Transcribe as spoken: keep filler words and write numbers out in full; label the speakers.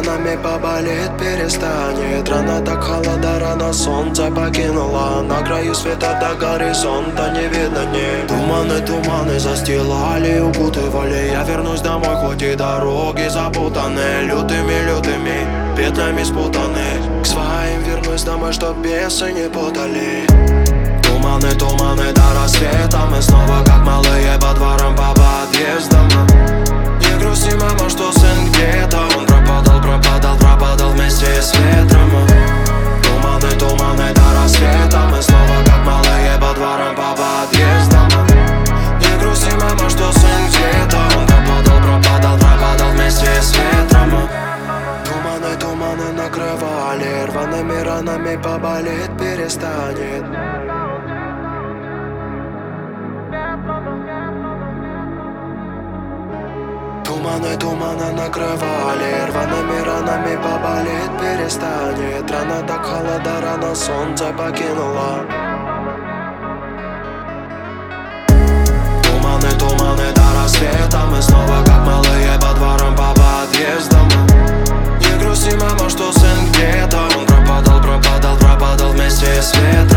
Speaker 1: ранами поболеть перестанет. Рано так холода, рано солнце покинуло. На краю света до горизонта не видно ни. Туманы, туманы застилали, укутывали. Я вернусь домой, хоть и дороги запутаны. Лютыми, лютыми петлями спутаны. К своим вернусь домой, чтоб бесы не путали. Туманы, туманы до рассвета. Мы снова как малые по дворам, по подъездам. Не грусти, мама, что сын где-то. Он пропадал, пропадал, пропадал вместе с ветром. Туманы, туманы до рассвета. Мы снова как малые по дворам, по подъездам. Не грусти, мама, что сын где-то. Он пропадал, пропадал, пропадал вместе с ветром. Туманы, туманы накрывали. Рваными ранами поболеть перестанет. Туманы, туманы накрывали. Рваными ранами поболеть перестанет. Рано так холода, рано солнце покинуло. Туманы, туманы до рассвета. Мы снова как малые по дворам, по подъездам. Не грусти, мама, что сын где-то. Он пропадал, пропадал, пропадал вместе с ветром.